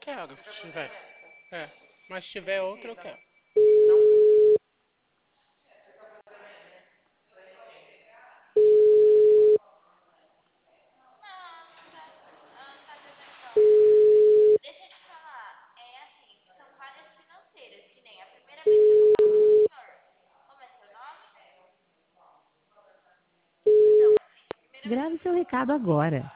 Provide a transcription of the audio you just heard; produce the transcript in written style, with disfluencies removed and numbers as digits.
quero, se tiver. É, mas se tiver outro, eu quero. Grave seu recado agora.